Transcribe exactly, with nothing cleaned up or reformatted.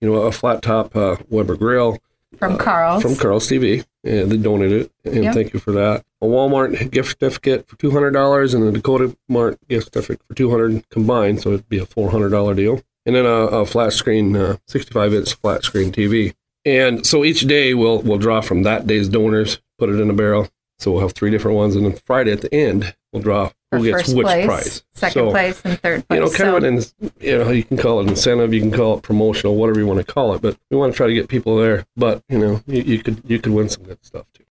you know, a flat top uh, Weber grill. From uh, Carl's. From Carl's T V. And they donated it. And Yep. thank you for that. A Walmart gift certificate for two hundred dollars and a Dakota Mart gift certificate for two hundred dollars combined. So it'd be a four hundred dollars deal. And then a, a flat screen, uh, sixty-five inch flat screen T V. And so each day we'll we'll draw from that day's donors, put it in a barrel. So we'll have three different ones. And then Friday at the end, we'll draw For who gets first which place, prize. second So, place, and third place. you know, kind So- of an, ins- you know, you can call it incentive, you can call it promotional, whatever you want to call it. But we want to try to get people there. But, you know, you, you could you could win some good stuff too.